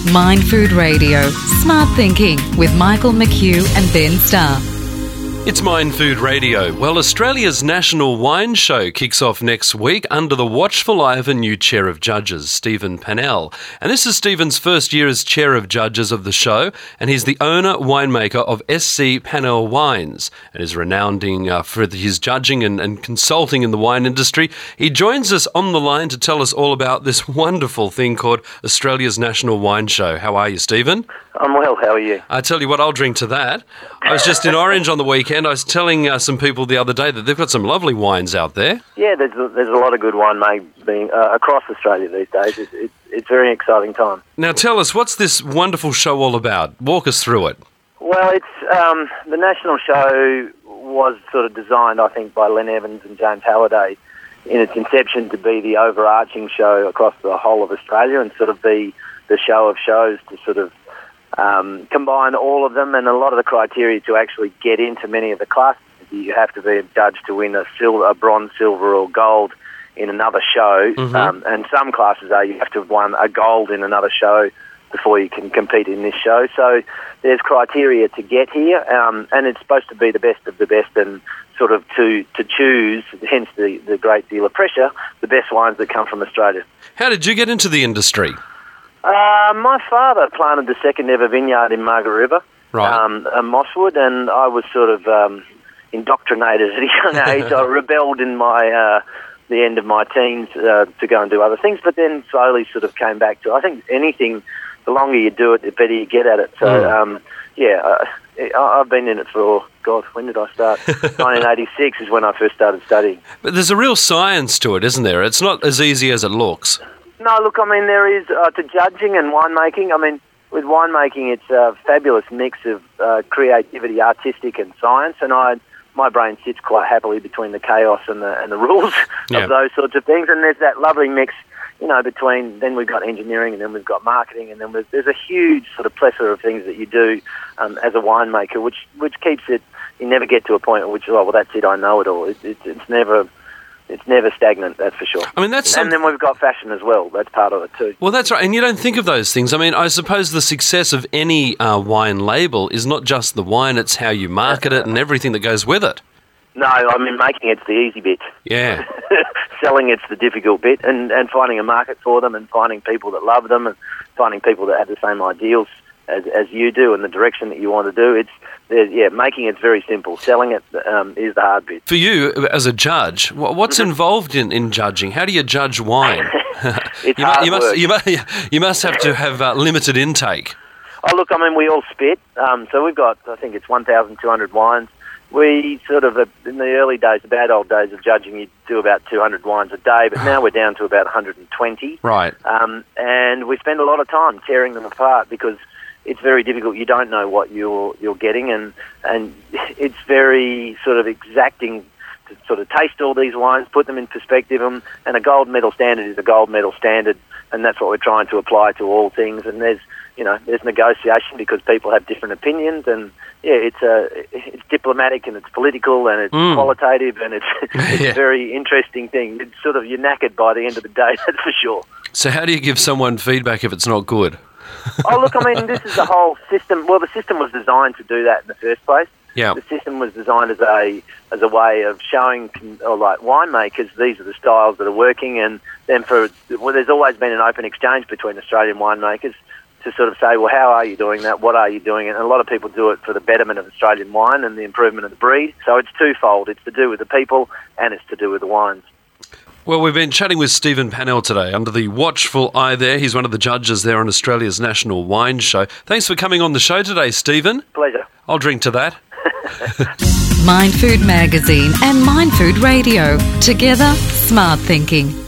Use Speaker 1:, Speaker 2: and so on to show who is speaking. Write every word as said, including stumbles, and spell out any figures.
Speaker 1: Mind Food Radio, Smart Thinking with Michael McHugh and Ben Starr.
Speaker 2: It's Mind Food Radio. Well, Australia's National Wine Show kicks off next week under the watchful eye of a new Chair of Judges, Stephen Pannell. And this is Stephen's first year as Chair of Judges of the show, and he's the owner, winemaker of S C Pannell Wines, and is renowned uh, for his judging and, and consulting in the wine industry. He joins us on the line to tell us all about this wonderful thing called Australia's National Wine Show. How are you, Stephen?
Speaker 3: I'm well, how are you?
Speaker 2: I tell you what, I'll drink to that. I was just in Orange on the weekend. I was telling uh, some people the other day that they've got some lovely wines out there.
Speaker 3: Yeah, there's a, there's a lot of good wine made being uh, across Australia these days. It's, it's, it's a very exciting time.
Speaker 2: Now tell us, what's this wonderful show all about? Walk us through it.
Speaker 3: Well, it's um, the national show was sort of designed, I think, by Len Evans and James Halliday in its inception to be the overarching show across the whole of Australia and sort of be the show of shows to sort of Um, combine all of them, and a lot of the criteria to actually get into many of the classes. You have to be a judge to win a silver, a bronze, silver, or gold in another show. Mm-hmm. Um, and some classes are you have to have won a gold in another show before you can compete in this show. So there's criteria to get here, um, and it's supposed to be the best of the best, and sort of to, to choose, hence the, the great deal of pressure, the best wines that come from Australia.
Speaker 2: How did you get into the industry?
Speaker 3: Uh, my father planted the second ever vineyard in Margaret River,
Speaker 2: right.
Speaker 3: um, uh, Mosswood, and I was sort of um, indoctrinated at a young age. I rebelled in my uh, the end of my teens uh, to go and do other things, but then slowly sort of came back to, I think anything, the longer you do it, the better you get at it. So, mm. um, yeah, uh, I've been in it for, God, when did I start? nineteen eighty-six is when I first started studying.
Speaker 2: But there's a real science to it, isn't there? It's not as easy as it looks.
Speaker 3: No, look, I mean, there is, uh, to judging and winemaking, I mean, with winemaking, it's a fabulous mix of uh, creativity, artistic and science, and I, my brain sits quite happily between the chaos and the, and the rules
Speaker 2: yeah.
Speaker 3: of those sorts of things, and there's that lovely mix, you know, between, then we've got engineering, and then we've got marketing, and then there's, there's a huge sort of plethora of things that you do um, as a winemaker, which, which keeps it, you never get to a point at which, oh, well, that's it, I know it all. It, it, it's never... It's never stagnant, that's for sure.
Speaker 2: I mean, that's
Speaker 3: and then we've got fashion as well. That's part of it too.
Speaker 2: Well, that's right. And you don't think of those things. I mean, I suppose the success of any uh, wine label is not just the wine, it's how you market it and everything that goes with it.
Speaker 3: No, I mean, making it's the easy bit.
Speaker 2: Yeah.
Speaker 3: Selling it's the difficult bit, and, and finding a market for them, and finding people that love them, and finding people that have the same ideals as as you do and the direction that you want to do. It's yeah, making it's very simple. Selling it um, is the hard bit.
Speaker 2: For you, as a judge, what's involved in, in judging? How do you judge wine?
Speaker 3: It's
Speaker 2: you,
Speaker 3: hard
Speaker 2: you must,
Speaker 3: work.
Speaker 2: you must you must have to have uh, limited intake.
Speaker 3: Oh, look, I mean, we all spit. Um, so we've got, I think it's one thousand two hundred wines. We sort of, uh, in the early days, the bad old days of judging, you'd do about two hundred wines a day, but now we're down to about one hundred twenty.
Speaker 2: Right.
Speaker 3: Um, and we spend a lot of time tearing them apart because it's very difficult. You don't know what you're you're getting, and and it's very sort of exacting to sort of taste all these wines, put them in perspective, and, and a gold medal standard is a gold medal standard, and that's what we're trying to apply to all things. And there's you know there's negotiation because people have different opinions, and yeah, it's a it's diplomatic and it's political and it's
Speaker 2: mm.
Speaker 3: qualitative and it's, it's
Speaker 2: yeah.
Speaker 3: a very interesting thing. It's sort of you're knackered by the end of the day, that's for sure.
Speaker 2: So how do you give someone feedback if it's not good?
Speaker 3: Oh, look, I mean, this is the whole system. Well, the system was designed to do that in the first place.
Speaker 2: Yeah.
Speaker 3: The system was designed as a as a way of showing, or like winemakers, these are the styles that are working, and then for well, there's always been an open exchange between Australian winemakers to sort of say, well, how are you doing that? What are you doing? And a lot of people do it for the betterment of Australian wine and the improvement of the breed. So it's twofold. It's to do with the people and it's to do with the wines.
Speaker 2: Well, we've been chatting with Stephen Pannell today under the watchful eye there. He's one of the judges there on Australia's National Wine Show. Thanks for coming on the show today, Stephen.
Speaker 3: Pleasure.
Speaker 2: I'll drink to that.
Speaker 1: Mind Food Magazine and Mind Food Radio. Together, smart thinking.